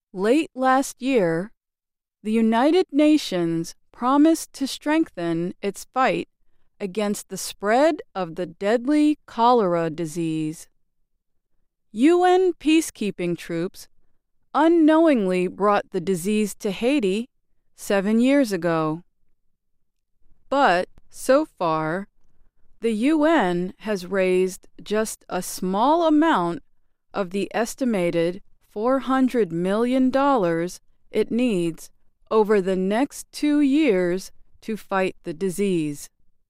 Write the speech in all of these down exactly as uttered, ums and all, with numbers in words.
Late last year, the United Nations promised to strengthen its fight against the spread of the deadly cholera disease. U N peacekeeping troops unknowingly brought the disease to Haiti seven years ago. But, so far, the U N has raised just a small amount of the estimated four hundred million dollars it needs over the next two years to fight the disease.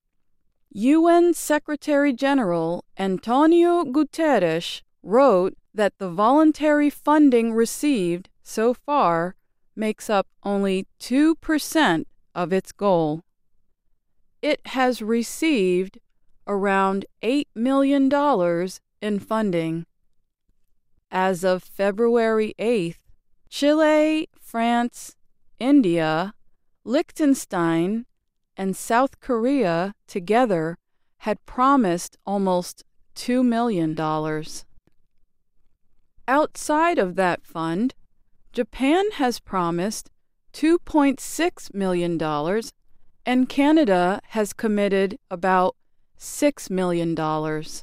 U N Secretary-General Antonio Guterres wrote that the voluntary funding received so far makes up only two percent of its goal. It has received around eight million dollars in funding. As of February eighth, Chile, France, India, Liechtenstein, and South Korea together had promised almost two million dollars. Outside of that fund, Japan has promised two point six million dollars and Canada has committed about six million dollars.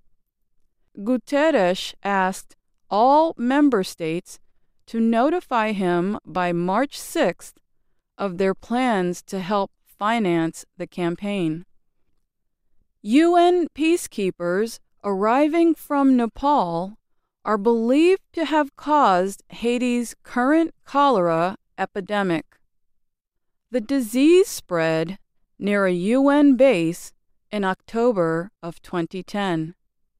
Guterres asked all member states to notify him by March sixth of their plans to help finance the campaign. U N peacekeepers arriving from Nepal are believed to have caused Haiti's current cholera epidemic. The disease spread near a U N base in October of twenty ten.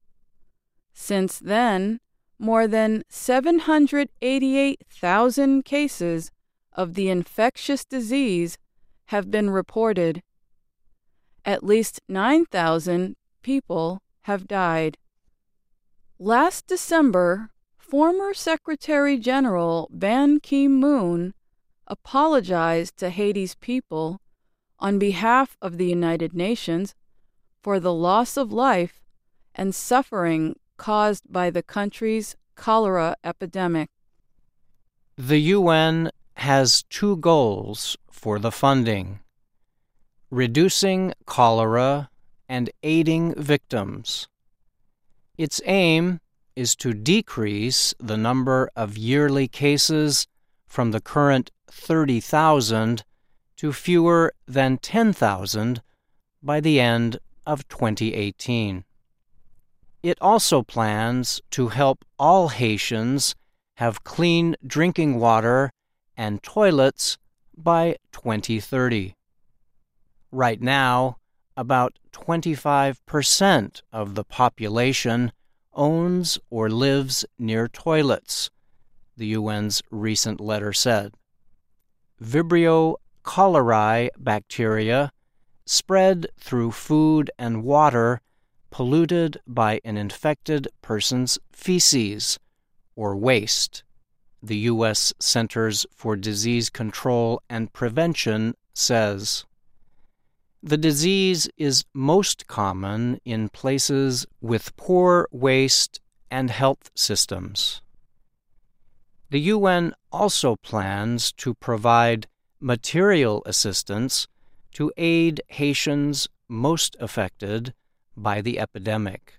Since then, more than seven hundred eighty-eight thousand cases of the infectious disease have been reported. At least nine thousand people have died. Last December, former Secretary-General Ban Ki-moon apologized to Haiti's people on behalf of the United Nations for the loss of life and suffering caused by the country's cholera epidemic. The U N has two goals for the funding: reducing cholera and aiding victims. Its aim is to decrease the number of yearly cases from the current thirty thousand to fewer than ten thousand by the end of twenty eighteen. It also plans to help all Haitians have clean drinking water and toilets by twenty thirty. Right now, about twenty-five percent of the population owns or lives near toilets, the U N's recent letter said. Vibrio cholerae bacteria spread through food and water polluted by an infected person's feces or waste, the U S Centers for Disease Control and Prevention says. The disease is most common in places with poor waste and health systems. The U N also plans to provide material assistance to aid Haitians most affected by the epidemic.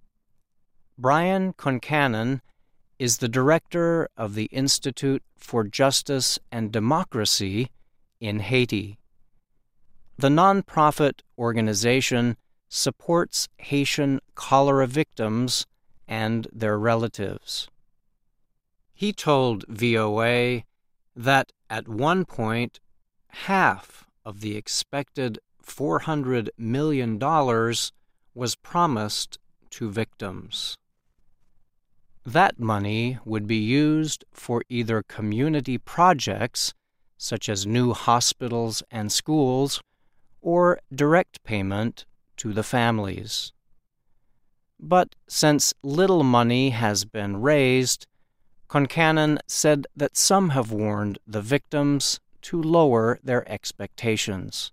Brian Concannon is the director of the Institute for Justice and Democracy in Haiti. The nonprofit organization supports Haitian cholera victims and their relatives. He told V O A that at one point, half of the expected four hundred million dollars was promised to victims. That money would be used for either community projects, such as new hospitals and schools, or direct payment to the families. But since little money has been raised, Concannon said that some have warned the victims to lower their expectations.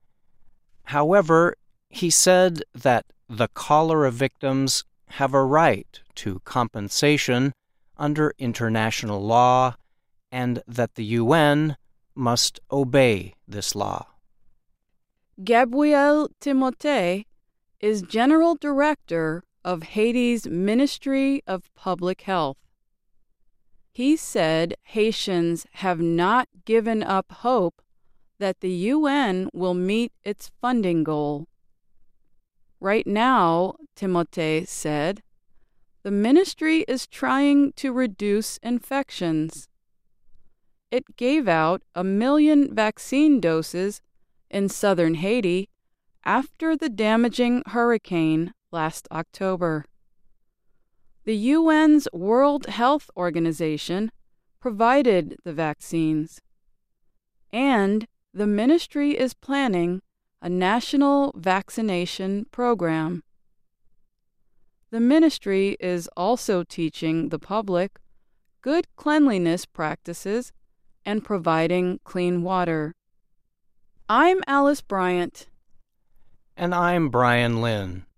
However, he said that the cholera victims have a right to compensation under international law and that the U N must obey this law. Gabriel Timothée is General Director of Haiti's Ministry of Public Health. He said Haitians have not given up hope that the U N will meet its funding goal. Right now, Timothée said, the ministry is trying to reduce infections. It gave out a million vaccine doses in southern Haiti after the damaging hurricane last October. The U N's World Health Organization provided the vaccines, and the ministry is planning a national vaccination program. The ministry is also teaching the public good cleanliness practices and providing clean water. I'm Alice Bryant. And I'm Brian Lynn.